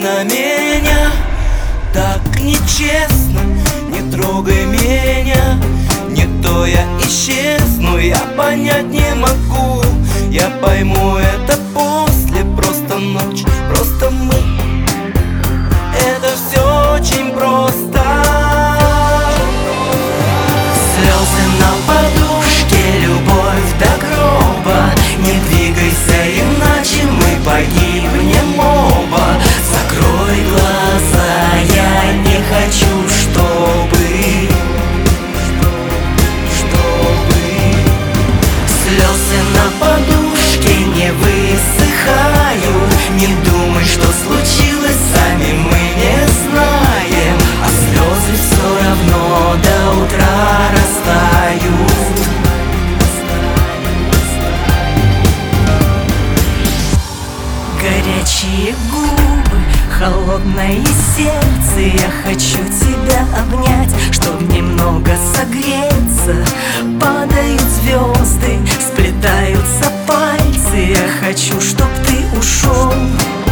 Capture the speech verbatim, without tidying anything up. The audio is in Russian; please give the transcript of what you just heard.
на меня так нечестно. Не трогай меня, не то я исчезну. Я понять не могу, я пойму это после. Просто ночь, просто мы. Это все очень просто. Слезы на подушке, любовь до гроба. Не двигайся, иначе мы погибнем оба. Закрой глаза, я не хочу, чтобы Чтобы слезы на подушке не высыхают. Не думай, что случилось, сами мы не знаем. А слезы все равно до утра растают. Горячие губы, холодное сердце. Я хочу тебя обнять, чтоб немного согреться. Падают звезды, сплетаются пальцы. Я хочу, чтоб ты ушел.